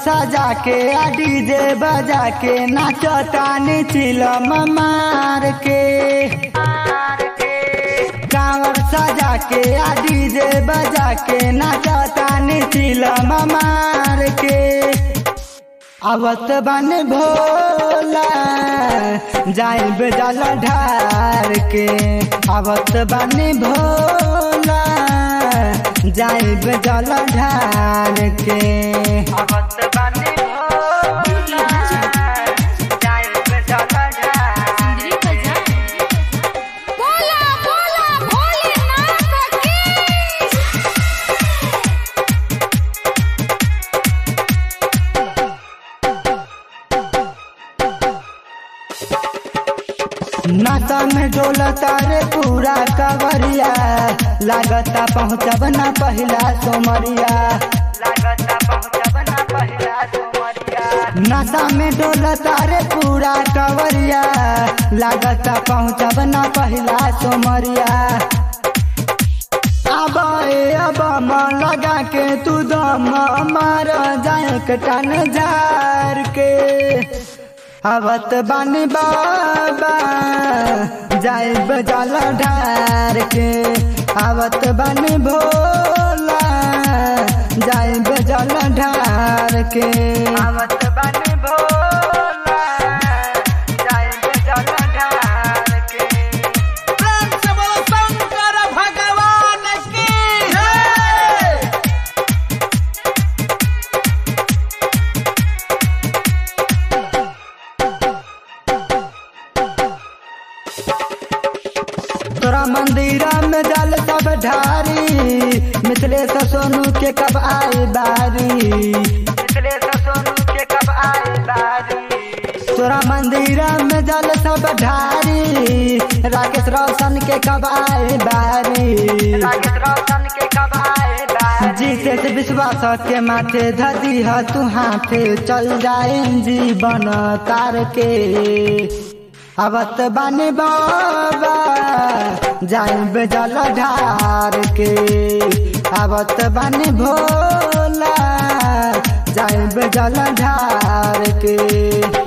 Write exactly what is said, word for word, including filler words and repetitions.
सजा के आ डीजे बजा के नाचतानी चिलम मार के। कांवर सजा के आ डीजे बजा के नाचतानी चिलम मार के। आवत बन भोला जाइब जल ढार के। आवत बन भोला जाइब जल ढार के। आवत बन भोला जाइब जल ढार के। बोला बोला भोलेनाथ की। नाता में डोलता रे पूरा कवरिया लागता पहुँचब ना पहला सोमरिया। लागता पहुँचब ना पहला सोमरिया। नाता में डोलता रे पूरा कवरिया लागता पहुँचब ना पहला सोमरिया। अब अब मन लगा के तू दम मार जाए कटन झार के। आवत बानी बाबा जाइब जल ढार के। आवत बानी भोला जाइब जल ढार के। आवत बानी भोला जाइब जल ढार के। प्रेम से बोलो शंकर भगवान की जय। तोरा मंदिरा में जल सब ढारी मिथिलेश सोनू के कब आए बारी। मिथिलेश सोनू के कब आए बारी। तोरा मंदिरा में जल सब ढारी राकेश रोशन के कब आए बारी। राकेश रोशन के कब आए बारी। जीते से विश्वास के माथे धदी है तू हाथे चल जाए जीवन तार के। आवत बानी बाबा जाइब जल ढार के। आवत बानी भोला जाइब जल ढार के।